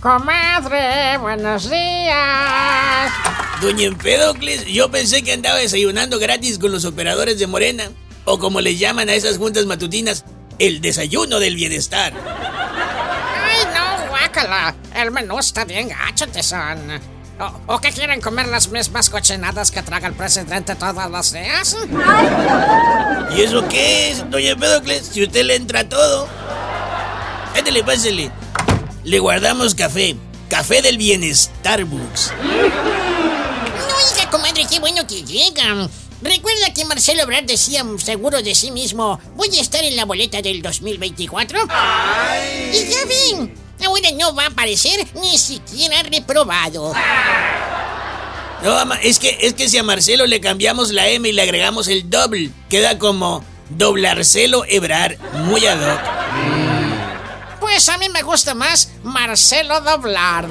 Comadre, buenos días. Doña Empédocles, yo pensé que andaba desayunando gratis con los operadores de Morena, o como les llaman a esas juntas matutinas, el desayuno del bienestar. Ay, no, guácala. El menú está bien gacho, tesón. ¿O qué quieren comer las mismas cochinadas que traga el presidente todos los días? ¿Y eso qué es, doña Empédocles? Si usted le entra a todo. Ándale, pásele. Le guardamos café. Café del bienestar Books. No, oiga, comadre, qué bueno que llegan. ¿Recuerda que Marcelo Ebrard decía seguro de sí mismo, voy a estar en la boleta del 2024? ¡Ay! Y ya ven, ahora no va a aparecer ni siquiera reprobado. No, mamá, es que si a Marcelo le cambiamos la M y le agregamos el doble, queda como Doblarcelo Ebrard, muy ad hoc. Pues a mí me gusta más Marcelo Doblard.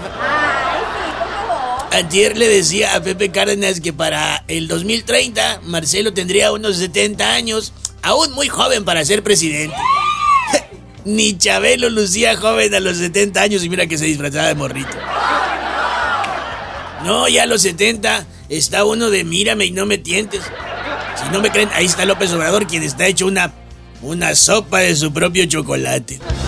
Antier le decía a Pepe Cárdenas que para el 2030 Marcelo tendría unos 70 años, aún muy joven para ser presidente. Ni Chabelo lucía joven a los 70 años y mira que se disfrazaba de morrito. No, ya a los 70 está uno de mírame y no me tientes. Si no me creen, ahí está López Obrador, quien está hecho una sopa de su propio chocolate.